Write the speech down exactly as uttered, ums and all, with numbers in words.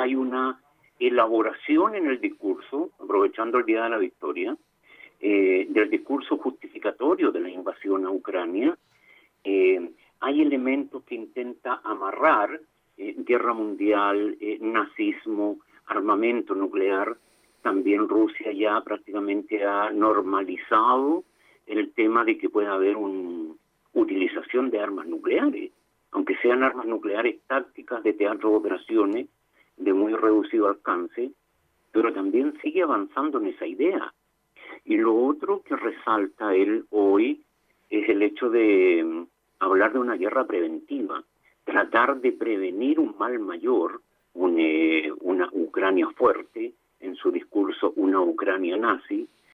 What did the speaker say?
hay una elaboración en el discurso, aprovechando el Día de la Victoria, eh, del discurso justificatorio de la invasión a Ucrania. Eh, hay elementos que intenta amarrar eh, guerra mundial, eh, nazismo, armamento nuclear. También Rusia ya prácticamente ha normalizado el tema de que pueda haber una utilización de armas nucleares, aunque sean armas nucleares tácticas de teatro de operaciones de muy reducido alcance, pero también sigue avanzando en esa idea. Y lo otro que resalta él hoy es el hecho de um, hablar de una guerra preventiva, tratar de prevenir un mal mayor, un, eh, una Ucrania fuerte, en su discurso una Ucrania nazi,